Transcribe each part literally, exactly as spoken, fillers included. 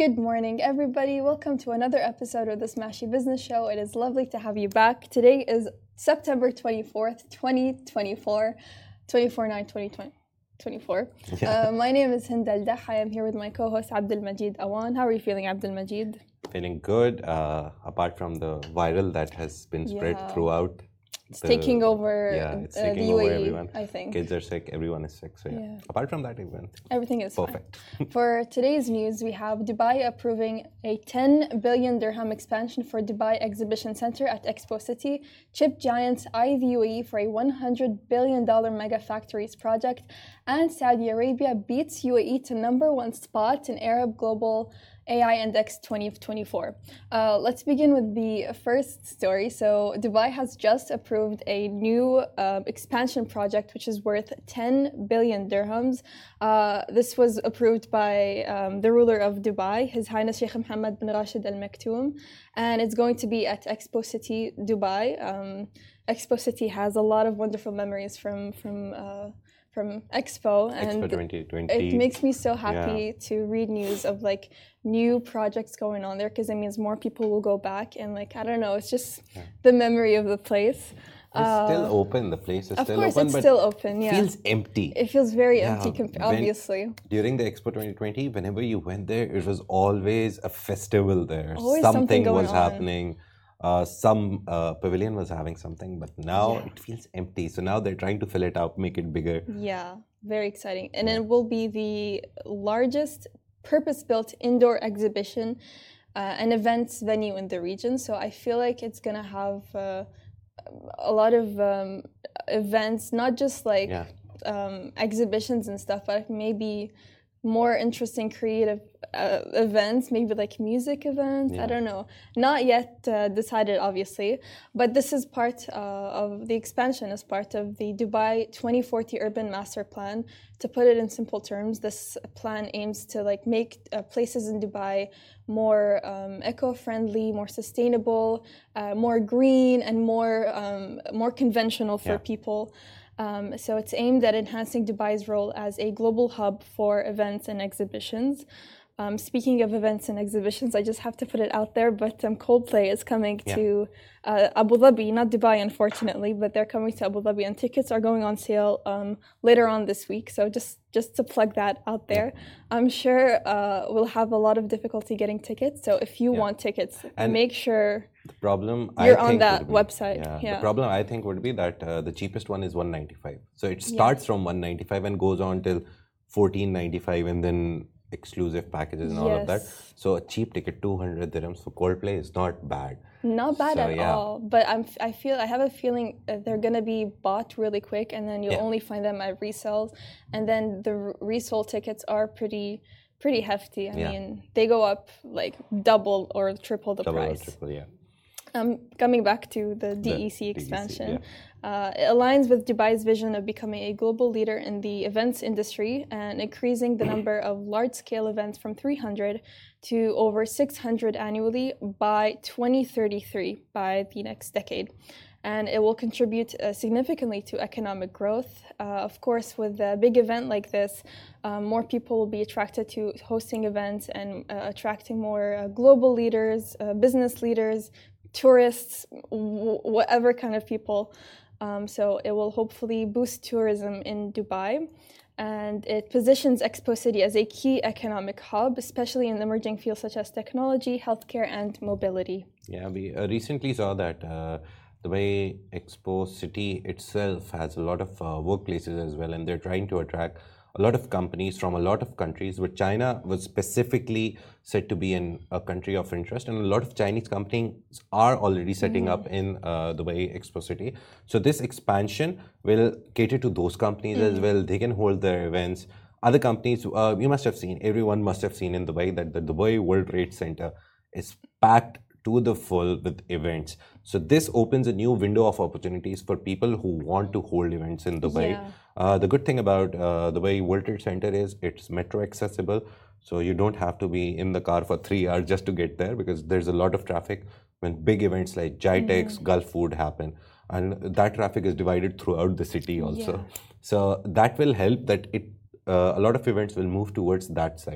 Good morning, everybody. Welcome to another episode of the Smashy Business Show. It is lovely to have you back. Today is September twenty-fourth, twenty twenty-four, twenty-four nine twenty twenty-four. Yeah. Uh, my name is Hind Al-Dah. I am here with my co-host Abdul Majid Awan. How are you feeling, Abdul Majid? Feeling good, uh, apart from the viral that has been spread yeah. throughout. It's the, taking over yeah, it's uh, taking the U A E, over everyone. I think. Kids are sick, everyone is sick. So yeah. yeah. Apart from that, everyone. Everything is perfect. For today's news, we have Dubai approving a ten billion dirham expansion for Dubai Exhibition Center at Expo City. Chip giants eye the U A E for a one hundred billion dollars mega factories project. And Saudi Arabia beats U A E to number one spot in Arab Global A I Index twenty twenty-four. Uh, let's begin with the first story. So Dubai has just approved a new uh, expansion project which is worth ten billion dirhams. Uh, this was approved by um, the ruler of Dubai, His Highness Sheikh Mohammed bin Rashid Al Maktoum, and it's going to be at Expo City, Dubai. Um, Expo City has a lot of wonderful memories from from uh, from Expo, and Expo twenty twenty. It makes me so happy yeah. to read news of like new projects going on there, because it means more people will go back, and like I don't know, it's just yeah. the memory of the place. It's uh, still open. The place is of still course open, it's but still open. Yeah, it feels empty. It feels very yeah. empty, comp- obviously. When, during the Expo twenty twenty, whenever you went there, it was always a festival there. Always something, something going was on. happening. Uh, some uh, pavilion was having something, but now yeah. it feels empty. So now they're trying to fill it up, make it bigger. Yeah, very exciting. And yeah. it will be the largest purpose-built indoor exhibition uh, and events venue in the region. So I feel like it's going to have uh, a lot of um, events, not just like yeah. um, exhibitions and stuff, but maybe more interesting creative uh, events, maybe like music events. Yeah. I don't know. Not yet uh, decided, obviously, but this is part uh, of the expansion as part of the Dubai twenty forty Urban Master Plan. To put it in simple terms, this plan aims to like make uh, places in Dubai more um, eco-friendly, more sustainable, uh, more green, and more um, more conventional for yeah. people. Um, so it's aimed at enhancing Dubai's role as a global hub for events and exhibitions. Um, speaking of events and exhibitions, I just have to put it out there, but um, Coldplay is coming yeah. to uh, Abu Dhabi, not Dubai, unfortunately, but they're coming to Abu Dhabi, and tickets are going on sale um, later on this week. So just, just to plug that out there, yeah. I'm sure uh, we'll have a lot of difficulty getting tickets. So if you yeah. want tickets, and make sure the problem you're I on think that be, website. Yeah, yeah. The problem I think would be that uh, the cheapest one is one ninety-five. So it starts yeah. from one ninety-five and goes on till fourteen ninety-five, and then exclusive packages and yes. all of that. So a cheap ticket, two hundred dirhams for Coldplay is not bad. Not bad so, at yeah. all. But I'm, I feel, I have a feeling that they're going to be bought really quick, and then you'll yeah. only find them at resales. And then the resold tickets are pretty, pretty hefty. I yeah. mean, they go up like double or triple the double price. Or triple, yeah. Um, coming back to the D E C the expansion, D E C, yeah. uh, it aligns with Dubai's vision of becoming a global leader in the events industry and increasing the number of large-scale events from three hundred to over six hundred annually by twenty thirty-three, by the next decade. And it will contribute uh, significantly to economic growth. Uh, of course, with a big event like this, um, more people will be attracted to hosting events and uh, attracting more uh, global leaders, uh, business leaders, tourists, w- whatever kind of people. Um, so it will hopefully boost tourism in Dubai. And it positions Expo City as a key economic hub, especially in emerging fields such as technology, healthcare, and mobility. Yeah, we uh, recently saw that uh, the way Expo City itself has a lot of uh, workplaces as well, and they're trying to attract a lot of companies from a lot of countries, but China was specifically said to be in a country of interest, and a lot of Chinese companies are already setting mm-hmm. up in uh, Dubai Expo City. So this expansion will cater to those companies mm-hmm. as well. They can hold their events. Other companies, uh, you must have seen, everyone must have seen in Dubai that the Dubai World Trade Center is packed to the full with events. So this opens a new window of opportunities for people who want to hold events in Dubai. Yeah. Uh, the good thing about uh, Dubai World Trade Center is it's metro accessible. So you don't have to be in the car for three hours just to get there, because there's a lot of traffic when big events like GITEX, mm-hmm. Gulf Food happen. And that traffic is divided throughout the city also. Yeah. So that will help that it uh, a lot of events will move towards that side.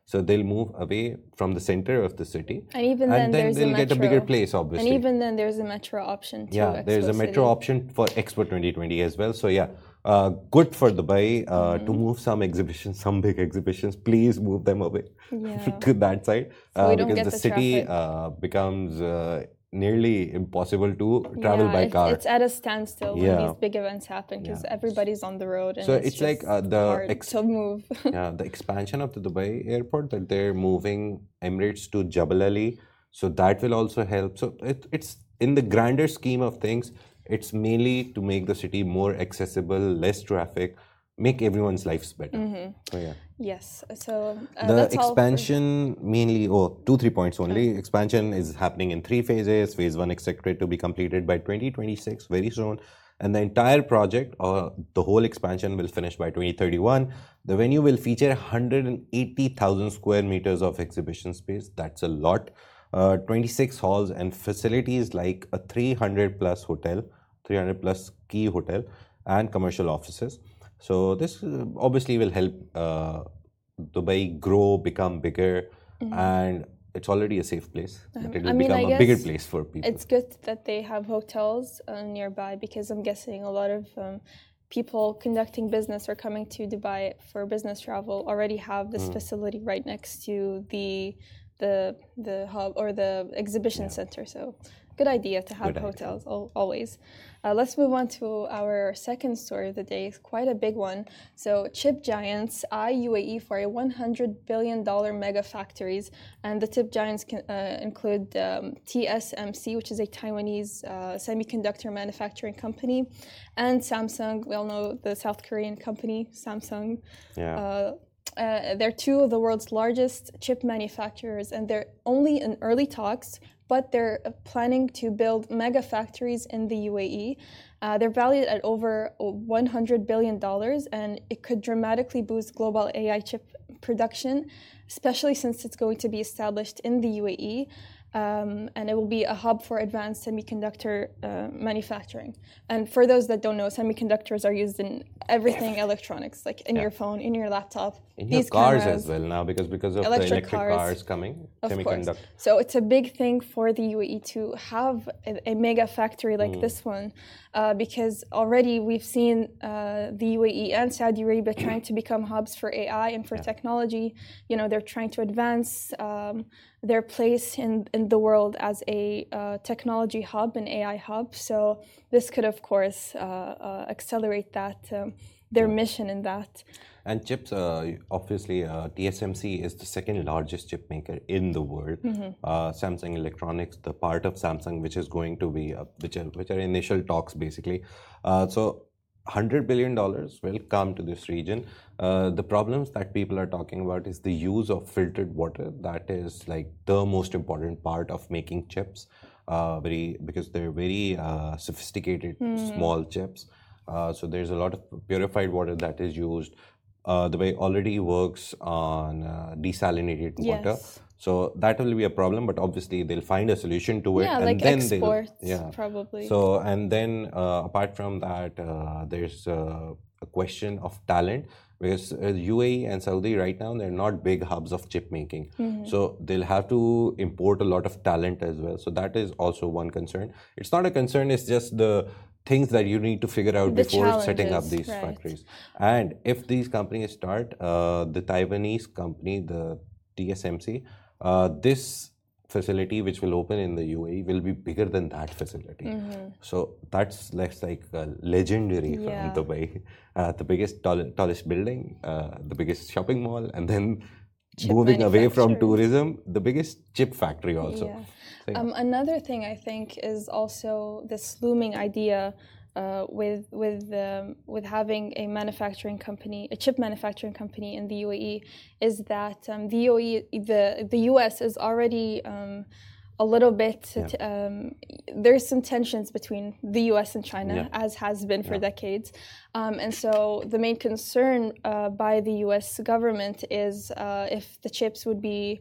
So they'll move away from the center of the city, And even and then, then there's they'll a get a metro. bigger place, obviously. And even then, there's a metro option too. Yeah, there's a Expo metro City. option for Expo twenty twenty as well. So yeah, uh, good for Dubai uh, Mm-hmm. to move some exhibitions, some big exhibitions. Please move them away Yeah. to that side, So we uh, don't because get the, the city traffic. uh, becomes uh, nearly impossible to travel Yeah, by it- car. It's at a standstill Yeah. when these big events happen because everybody's on the road and So it's, it's like, just uh, the hard ex- to move. Yeah, the expansion of the Dubai airport, that they're moving Emirates to Jebel Ali, so that will also help. So it, it's in the grander scheme of things, it's mainly to make the city more accessible, less traffic, make everyone's lives better. So yeah, Yes. So uh, the that's all for- expansion mainly, oh, two three points only. Expansion is happening in three phases. Phase one expected to be completed by twenty twenty-six, very soon. And the entire project, or the whole expansion, will finish by twenty thirty-one. The venue will feature one hundred eighty thousand square meters of exhibition space. That's a lot. Uh, twenty-six halls and facilities like a three hundred plus hotel, three hundred plus key hotel, and commercial offices. So this uh, obviously will help uh, Dubai grow, become bigger, and it's already a safe place. But it will I mean, become I a bigger guess place for people. It's good that they have hotels uh, nearby because I'm guessing a lot of um, people conducting business or coming to Dubai for business travel already have this facility right next to the the the hub or the exhibition center. So good idea to have Good idea. hotels al- always. Uh, let's move on to our second story of the day. It's quite a big one. So chip giants eye U A E for a one hundred billion dollars mega factories, and the chip giants can, uh, include um, T S M C, which is a Taiwanese uh, semiconductor manufacturing company, and Samsung. We all know the South Korean company Samsung. Yeah. Uh, uh, they're two of the world's largest chip manufacturers, and they're only in early talks, but they're uh, planning to build mega factories in the U A E. Uh, they're valued at over one hundred billion dollars, and it could dramatically boost global A I chip production, especially since it's going to be established in the U A E. Um, and it will be a hub for advanced semiconductor uh, manufacturing. And for those that don't know, semiconductors are used in everything electronics, like in your phone, in your laptop, In your these cars cameras. as well now, because because of Electric the electric cars. cars, coming, Of course. semiconductor. So it's a big thing for the U A E to have a, a mega factory like this one, uh, because already we've seen uh, the U A E and Saudi Arabia trying to become hubs for A I and for technology. You know, they're trying to advance um, their place in, in the world as a uh, technology hub, an A I hub. So this could, of course, uh, uh, accelerate that, um, their mission in that. And chips, uh, obviously, uh, T S M C is the second largest chip maker in the world. Uh, Samsung Electronics, the part of Samsung which is going to be, uh, which are which are initial talks basically. Uh, so, one hundred billion dollars will come to this region. Uh, the problems that people are talking about is the use of filtered water. That is like the most important part of making chips. Uh, very because they're very uh, sophisticated small chips. Uh, so there's a lot of purified water that is used. Uh, the way already works on uh, desalinated water. Yes. So that will be a problem, but obviously they'll find a solution to it. Yeah, and like then exports, they'll, yeah. probably. So, and then uh, apart from that, uh, there's uh, a question of talent, because uh, U A E and Saudi right now, they're not big hubs of chip making. So they'll have to import a lot of talent as well. So that is also one concern. It's not a concern, it's just the things that you need to figure out The before setting up challenges, these right. factories. And if these companies start, uh, the Taiwanese company, the T S M C, uh, this facility which will open in the U A E will be bigger than that facility. So that's less like uh, legendary Yeah. from Dubai. Uh, the biggest, tall, tallest building, uh, the biggest shopping mall, and then Chip moving away from manufacturing. tourism, the biggest chip factory also. Yeah. So, yeah. Um, another thing I think is also this looming idea uh, with with um, with having a manufacturing company, a chip manufacturing company in the U A E, is that um, the U A E, the the U S is already um, a little bit. T- um, there's some tensions between the U S and China, Yeah. as has been for decades, um, and so the main concern uh, by the U S government is uh, if the chips would be.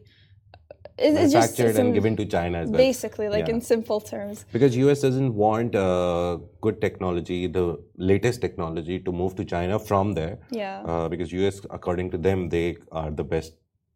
It's it's just Manufactured some- and given to China as well. basically, like Yeah. in simple terms. Because U S doesn't want uh, good technology, the latest technology, to move to China from there. Yeah. Uh, because U S, according to them, they are the best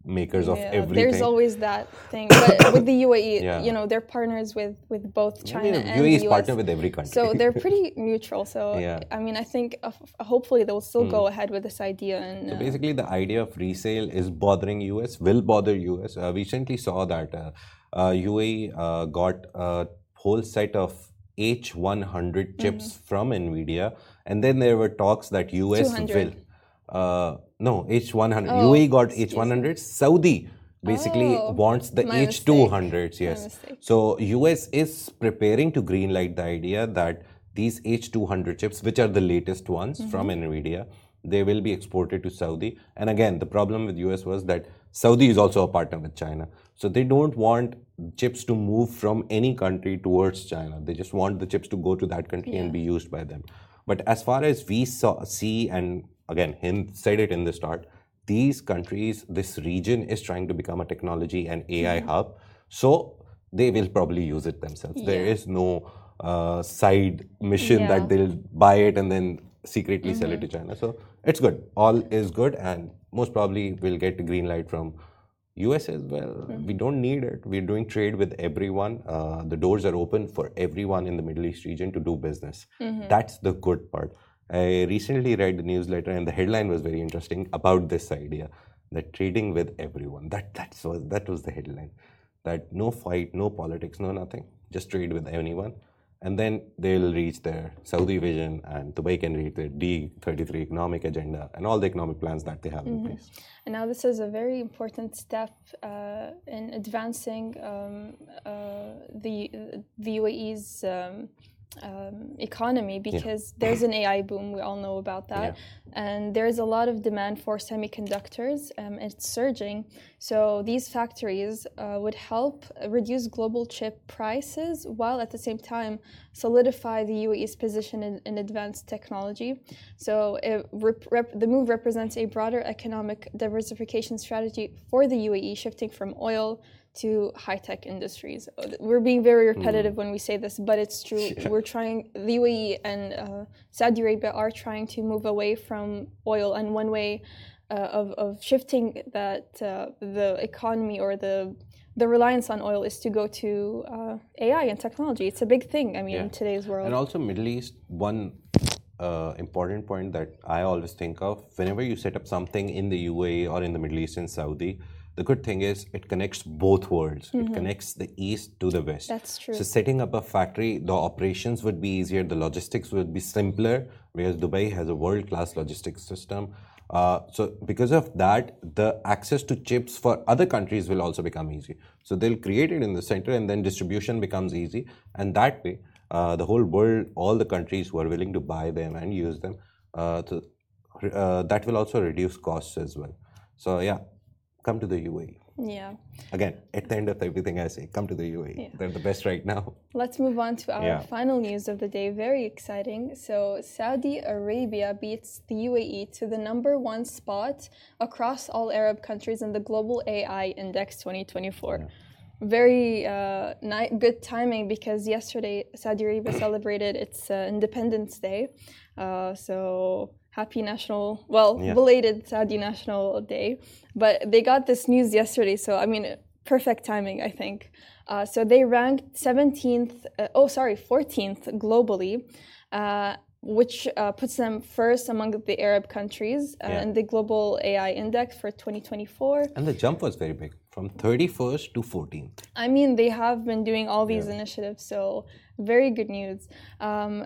makers of Yeah, everything. there's always that thing. But with the U A E, Yeah. you know, they're partners with, with both China Yeah, and U A E is the U S. partner with every country. So they're pretty neutral. So, Yeah. I mean, I think uh, hopefully they'll still go ahead with this idea. And So uh, basically, the idea of resale is bothering U S, will bother U S. Uh, we recently saw that uh, uh, U A E uh, got a whole set of H one hundred chips from NVIDIA, and then there were talks that U S two hundred. will. Uh, no, H one hundred. Oh, U A E got excuse H one hundred. Saudi basically Oh, wants the my H two hundreds. My Yes. mistake. So U S is preparing to greenlight the idea that these H two hundred chips, which are the latest ones from NVIDIA, they will be exported to Saudi. And again, the problem with U S was that Saudi is also a partner with China. So they don't want chips to move from any country towards China. They just want the chips to go to that country and be used by them. But as far as we saw, see, and again, Hind said it in the start, these countries, this region is trying to become a technology and A I hub. So they will probably use it themselves. There Yeah. is no uh, side mission Yeah. that they'll buy it and then secretly sell it to China. So it's good. All is good, and most probably we'll get the green light from U S as well. We don't need it. We're doing trade with everyone. Uh, the doors are open for everyone in the Middle East region to do business. That's the good part. I recently read the newsletter, and the headline was very interesting about this idea that trading with everyone. That that's was that was the headline. That no fight, no politics, no nothing. Just trade with anyone. And then they'll reach their Saudi vision, and Dubai can reach their D thirty-three economic agenda and all the economic plans that they have in place. And now this is a very important step uh, in advancing um, uh, the the U A E's um, um, economy, because there's an A I boom. We all know about that, Yeah. and there's a lot of demand for semiconductors. Um, it's surging. So these factories uh, would help reduce global chip prices, while at the same time solidify the U A E's position in, in advanced technology. So it rep, rep, the move represents a broader economic diversification strategy for the U A E, shifting from oil to high-tech industries. We're being very repetitive mm. when we say this, but it's true. Yeah. We're trying, the U A E and uh, Saudi Arabia are trying to move away from oil, and one way uh, of, of shifting that uh, the economy or the the reliance on oil is to go to uh, A I and technology. It's a big thing, I mean, yeah. in today's world. And also Middle East, one uh, important point that I always think of, whenever you set up something in the U A E or in the Middle East, in Saudi, the good thing is it connects both worlds. Mm-hmm. It connects the East to the West. That's true. So setting up a factory, the operations would be easier, the logistics would be simpler, because Dubai has a world-class logistics system. Uh, so because of that, the access to chips for other countries will also become easy. So they'll create it in the center, and then distribution becomes easy. And that way, uh, the whole world, all the countries who are willing to buy them and use them, uh, to, uh, that will also reduce costs as well. So yeah. Come to the U A E. Yeah. Again, at the end of everything I say, come to the U A E. Yeah. They're the best right now. Let's move on to our yeah. final news of the day. Very exciting. So Saudi Arabia beats the U A E to the number one spot across all Arab countries in the Global A I Index twenty twenty-four. Yeah. Very uh, ni- good timing, because yesterday Saudi Arabia celebrated its uh, Independence Day. Uh, so happy national, well, yeah. belated Saudi National Day. But they got this news yesterday, so I mean, perfect timing, I think. Uh, so they ranked seventeenth, uh, oh sorry, fourteenth globally, uh, which uh, puts them first among the Arab countries uh, yeah. in the Global A I Index for twenty twenty-four. And the jump was very big, from thirty-first to fourteenth. I mean, they have been doing all these yeah. initiatives, so very good news. Um,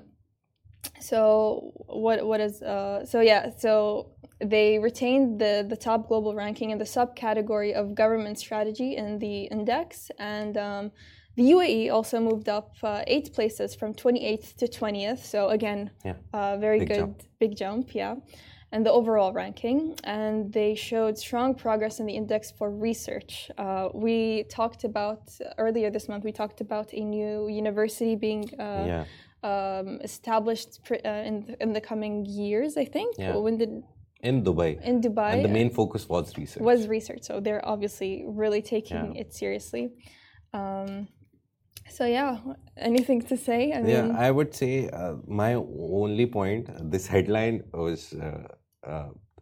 so what what is uh, so yeah so they retained the the top global ranking in the subcategory of government strategy in the index, and um, the U A E also moved up uh, eight places from twenty-eighth to twentieth. So again, yeah. uh, very big good jump. big jump, yeah. And the overall ranking, and they showed strong progress in the index for research. Uh, we talked about earlier this month. We talked about a new university being uh, yeah. um, established pr- uh, in in the coming years. I think. Yeah. When did in Dubai. In Dubai, and the main focus was research. Was research. So they're obviously really taking yeah. it seriously. Um, So yeah, anything to say? I yeah, mean, I would say uh, my only point. This headline was uh, uh,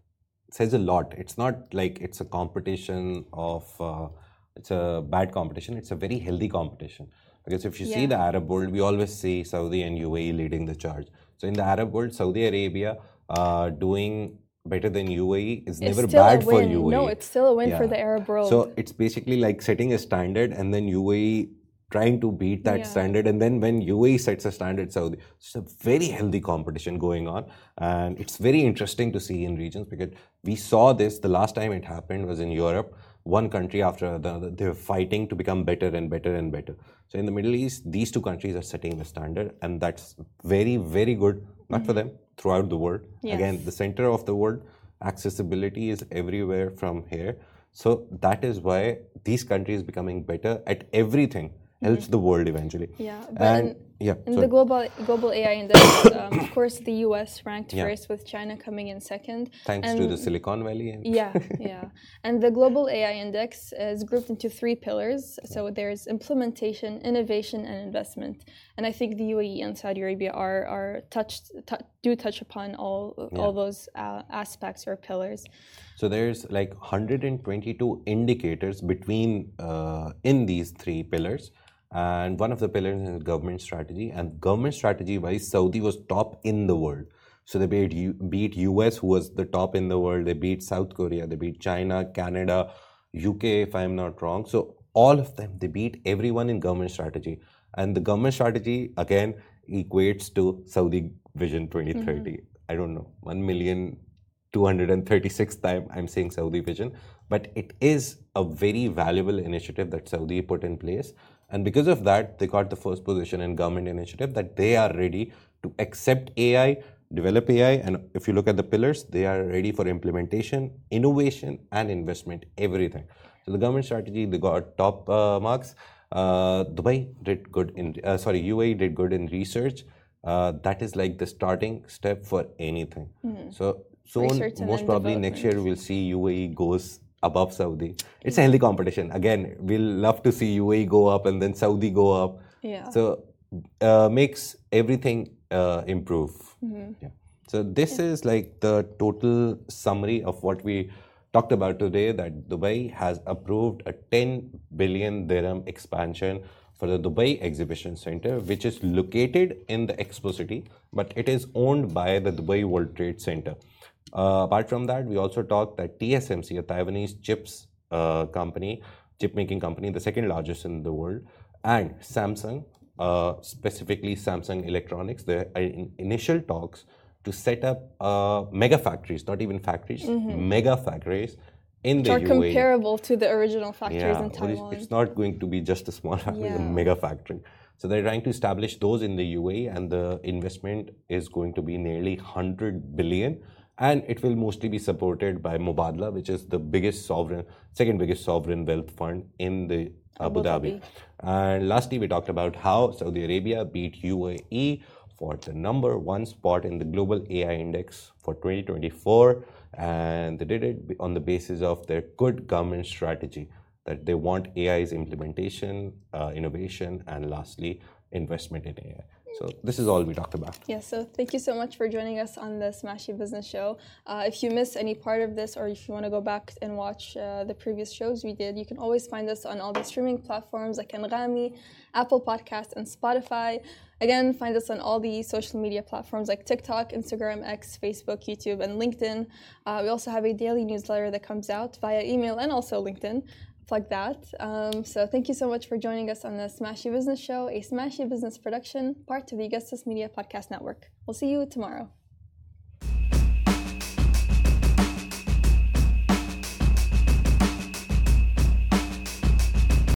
says a lot. It's not like it's a competition of, uh, it's a bad competition. It's a very healthy competition. Because if you yeah. see the Arab world, we always see Saudi and U A E leading the charge. So in the Arab world, Saudi Arabia uh, doing better than U A E is it's never bad for U A E. No, it's still a win yeah. for the Arab world. So it's basically like setting a standard and then U A E trying to beat that yeah. standard, and then when U A E sets a standard, Saudi, it's a very healthy competition going on, and it's very interesting to see in regions because we saw this the last time it happened was in Europe. One country after another, they were fighting to become better and better and better. So in the Middle East, these two countries are setting the standard, and that's very, very good, not mm-hmm. for them, throughout the world. Yes. Again, the center of the world, accessibility is everywhere from here. So that is why these countries becoming better at everything helps mm-hmm. the world eventually. Yeah, but and in, yeah, in sorry. the global global A I index, um, of course, the U S ranked yeah. first, with China coming in second. Thanks and to the Silicon Valley. And yeah, yeah. And the global A I index is grouped into three pillars. So there's implementation, innovation, and investment. And I think the U A E and Saudi Arabia are are touched t- do touch upon all yeah. all those uh, aspects or pillars. So there's like one hundred twenty-two indicators between uh, in these three pillars. And one of the pillars is government strategy. And government strategy-wise, Saudi was top in the world. So they beat, U- beat U S, who was the top in the world. They beat South Korea. They beat China, Canada, U K, if I'm not wrong. So all of them, they beat everyone in government strategy. And the government strategy, again, equates to Saudi Vision twenty thirty. Mm-hmm. I don't know, one million two hundred thirty-sixth time I'm saying Saudi Vision. But it is a very valuable initiative that Saudi put in place. And because of that, they got the first position in government initiative that they are ready to accept A I, develop A I. And if you look at the pillars, they are ready for implementation, innovation, and investment, everything. So the government strategy, they got top uh, marks. Uh, Dubai did good in, uh, sorry, U A E did good in research. Uh, that is like the starting step for anything. Mm-hmm. So soon, most probably next year, we'll see U A E goes above Saudi. It's a healthy competition. Again, we'll love to see U A E go up and then Saudi go up. Yeah. So uh, makes everything uh, improve. Mm-hmm. Yeah. So this yeah. is like the total summary of what we talked about today, that Dubai has approved a ten billion dirham expansion for the Dubai Exhibition Center, which is located in the Expo City, but it is owned by the Dubai World Trade Center. Uh, apart from that, we also talked that T S M C, a Taiwanese chips uh, company, chip making company, the second largest in the world, and Samsung, uh, specifically Samsung Electronics, they are in initial talks to set up uh, mega factories, not even factories, mm-hmm. mega factories in Which the are U A E. Comparable to the original factories yeah, in Taiwan. It's not going to be just a small factory, yeah. it's a mega factory. So they're trying to establish those in the U A E, and the investment is going to be nearly one hundred billion. And it will mostly be supported by Mubadala, which is the biggest sovereign, second biggest sovereign wealth fund in the Abu, Abu Dhabi. Dhabi. And lastly, we talked about how Saudi Arabia beat U A E for the number one spot in the global A I index for twenty twenty-four. And they did it on the basis of their good government strategy, that they want A I's implementation, uh, innovation, and lastly, investment in A I. So this is all we talked about. Yeah, so thank you so much for joining us on the Smashy Business Show. Uh, if you missed any part of this, or if you want to go back and watch uh, the previous shows we did, you can always find us on all the streaming platforms like Anghami, Apple Podcasts, and Spotify. Again, find us on all the social media platforms like TikTok, Instagram, X, Facebook, YouTube, and LinkedIn. Uh, we also have a daily newsletter that comes out via email and also LinkedIn. Like that. Um, so thank you so much for joining us on the Smashy Business Show, a Smashy Business production, part of the Augustus Media Podcast Network. We'll see you tomorrow.